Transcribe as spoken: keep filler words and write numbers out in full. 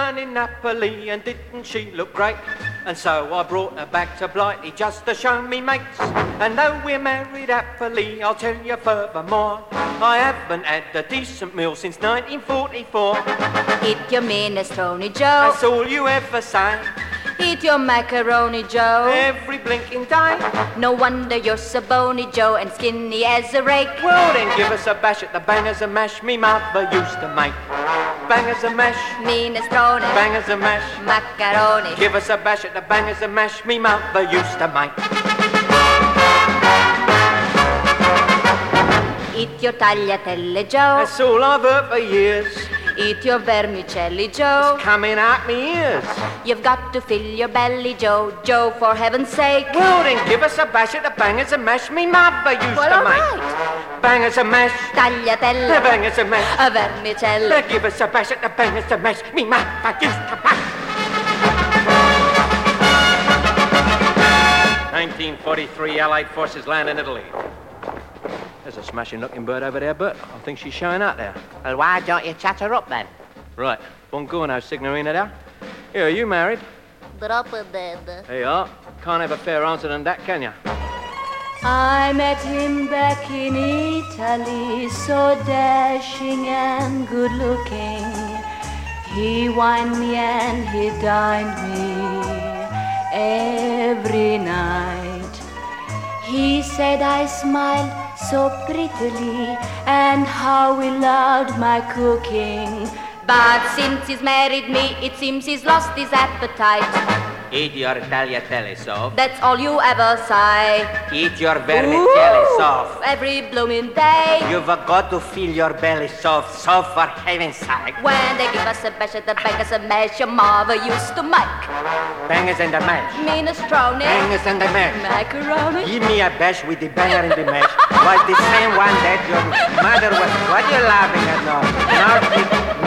down in Napoli, and didn't she look great? And so I brought her back to Blighty just to show me mates. And though we're married happily, I'll tell you furthermore, I haven't had a decent meal since nineteen forty-four. Eat your minestrone, Joe. That's all you ever say. Eat your macaroni, Joe. Every blinking day. No wonder you're so bony, Joe, and skinny as a rake. Well then give us a bash at the bangers and mash me mother used to make. Bangers and mash, minestrone, bangers and mash, macaroni. Give us a bash at the bangers and mash me mother used to make. Eat your tagliatelle, Joe. That's all I've heard for years. Eat your vermicelli, Joe. It's coming out me ears. You've got to fill your belly, Joe. Joe, for heaven's sake. Well then give us a bash at the bangers and mash me mother used well, to all make. Right. Bangers and mash, tagliatelle, bangers and mash, a vermicelli. Give us a bash at the bangers and mash me mother used to make. nineteen forty-three, Allied forces land in Italy. There's a smashing-looking bird over there, Bert. I think she's showing out there. Well, why don't you chat her up, then? Right. Buongiorno, Signorina there. Here, are you married? Drop it dead. There you are. Can't have a fairer answer than that, can you? I met him back in Italy, so dashing and good-looking. He wined me and he dined me every night. He said I smiled so prettily, and how he loved my cooking. But since he's married me, it seems he's lost his appetite. Eat your tagliatelle sauce. That's all you ever say. Eat your vermicelli sauce. Every blooming day. You've got to fill your belly soft, soft for heaven's sake. When they give us a bash at the bangers and mash, your mother used to make. Bangers and the mash. Minestrone. Bangers and the mash. Macaroni. Give me a bash with the banger and the mash. Was the same one that your mother was. What are you laughing at now? Now